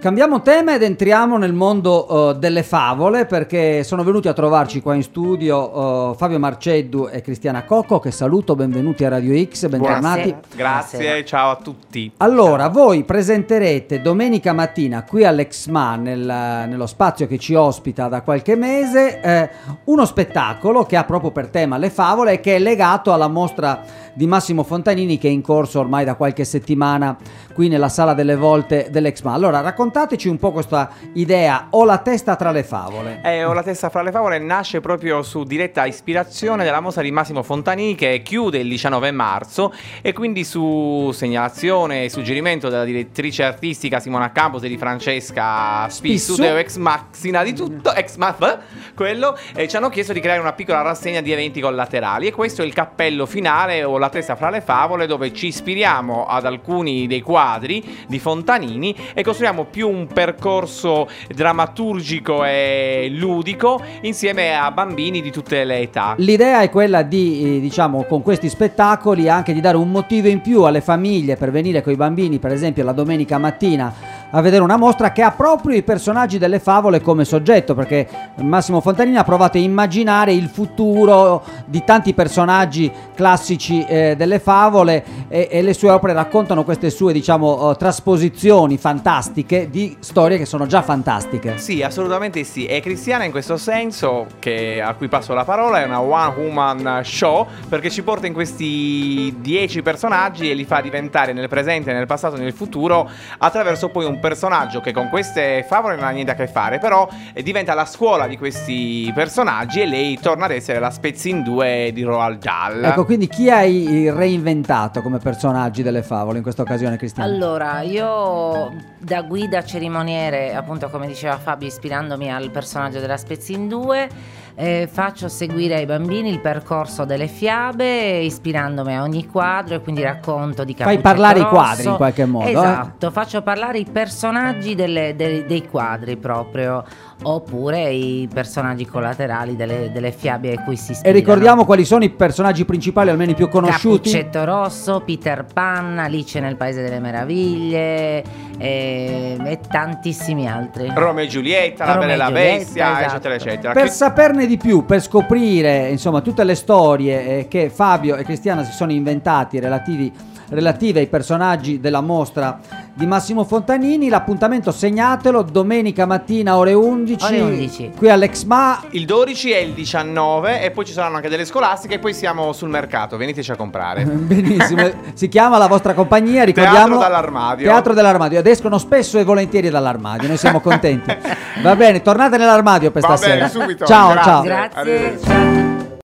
Cambiamo tema ed entriamo nel mondo delle favole, perché sono venuti a trovarci qua in studio Fabio Marceddu e Cristiana Cocco, che saluto, benvenuti a Radio X, bentornati. Grazie, ciao a tutti. Allora, ciao. Voi presenterete domenica mattina qui all'Exma, nello spazio che ci ospita da qualche mese, uno spettacolo che ha proprio per tema le favole e che è legato alla mostra di Massimo Fontanini, che è in corso ormai da qualche settimana qui nella Sala delle Volte dell'Exma. Allora, raccontateci un po' questa idea, Ho la testa tra le favole. Ho la testa fra le favole nasce proprio su diretta ispirazione della mostra di Massimo Fontanini, che chiude il 19 marzo, e quindi su segnalazione e suggerimento della direttrice artistica Simona Campos e di Francesca Spissu, Deo Ex Machina di tutto, Ex Mach, quello, ci hanno chiesto di creare una piccola rassegna di eventi collaterali, e questo è il cappello finale, Ho la testa fra le favole, dove ci ispiriamo ad alcuni dei quadri di Fontanini e costruiamo più un percorso drammaturgico e ludico insieme a bambini di tutte le età. L'idea è quella di, diciamo, con questi spettacoli anche di dare un motivo in più alle famiglie per venire con i bambini, per esempio la domenica mattina, a vedere una mostra che ha proprio i personaggi delle favole come soggetto, perché Massimo Fontanini ha provato a immaginare il futuro di tanti personaggi classici delle favole, e le sue opere raccontano queste sue, diciamo, trasposizioni fantastiche di storie che sono già fantastiche. Sì, assolutamente sì. E Cristiana, in questo senso, a cui passo la parola, è una one woman show, perché ci porta in questi 10 personaggi e li fa diventare nel presente, nel passato e nel futuro, attraverso poi un personaggio che con queste favole non ha niente a che fare, però diventa la scuola di questi personaggi, e lei torna ad essere la Spezzin 2 di Roald Dahl. Ecco, quindi chi hai reinventato come personaggi delle favole in questa occasione, Cristiana? Allora, io da guida cerimoniere, appunto come diceva Fabio, ispirandomi al personaggio della Spezzin 2, faccio seguire ai bambini il percorso delle fiabe, ispirandomi a ogni quadro, e quindi racconto di Cappuccetto Fai parlare Rosso. i quadri in qualche modo. Esatto, faccio parlare i personaggi dei quadri proprio, oppure i personaggi collaterali delle fiabe a cui si ispirano. E ricordiamo quali sono i personaggi principali, almeno i più conosciuti. Cappuccetto Rosso, Peter Pan, Alice nel Paese delle Meraviglie, e tantissimi altri. Romeo e Giulietta, La Bella e la Bestia, esatto. eccetera eccetera. Per saperne di più, per scoprire insomma tutte le storie che Fabio e Cristiana si sono inventati relative ai personaggi della mostra di Massimo Fontanini, l'appuntamento segnatelo, domenica mattina ore 11 qui all'Exma. Il 12 e il 19, e poi ci saranno anche delle scolastiche, e poi siamo sul mercato, veniteci a comprare. Benissimo, si chiama la vostra compagnia, ricordiamo, Teatro dall'Armadio. Teatro dell'Armadio, ed escono spesso e volentieri dall'armadio, noi siamo contenti. Va bene, tornate nell'armadio per Va stasera. bene, subito. Ciao, Grazie. ciao. Grazie. Arrivederci. Ciao.